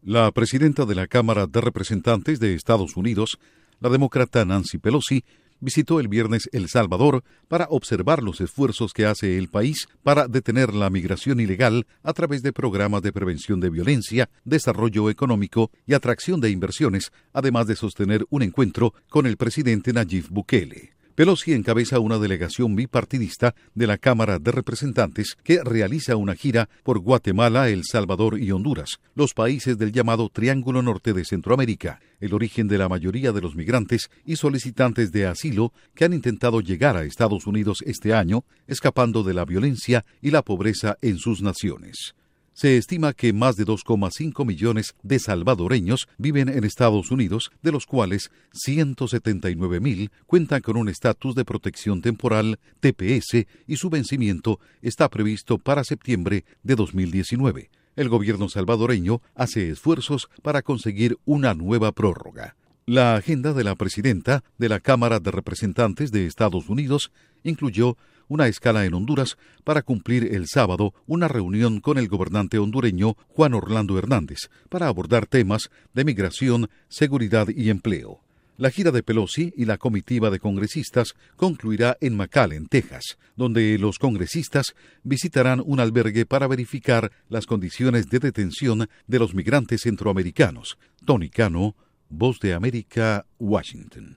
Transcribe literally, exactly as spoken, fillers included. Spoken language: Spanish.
La presidenta de la Cámara de Representantes de Estados Unidos, la demócrata Nancy Pelosi, visitó el viernes El Salvador para observar los esfuerzos que hace el país para detener la migración ilegal a través de programas de prevención de violencia, desarrollo económico y atracción de inversiones, además de sostener un encuentro con el presidente Nayib Bukele. Pelosi encabeza una delegación bipartidista de la Cámara de Representantes que realiza una gira por Guatemala, El Salvador y Honduras, los países del llamado Triángulo Norte de Centroamérica, el origen de la mayoría de los migrantes y solicitantes de asilo que han intentado llegar a Estados Unidos este año, escapando de la violencia y la pobreza en sus naciones. Se estima que más de dos coma cinco millones de salvadoreños viven en Estados Unidos, de los cuales ciento setenta y nueve mil cuentan con un estatus de protección temporal, T P S, y su vencimiento está previsto para septiembre de dos mil diecinueve. El gobierno salvadoreño hace esfuerzos para conseguir una nueva prórroga. La agenda de la presidenta de la Cámara de Representantes de Estados Unidos incluyó una escala en Honduras para cumplir el sábado una reunión con el gobernante hondureño Juan Orlando Hernández para abordar temas de migración, seguridad y empleo. La gira de Pelosi y la comitiva de congresistas concluirá en McAllen, Texas, donde los congresistas visitarán un albergue para verificar las condiciones de detención de los migrantes centroamericanos. Tony Cano, Voz de América, Washington.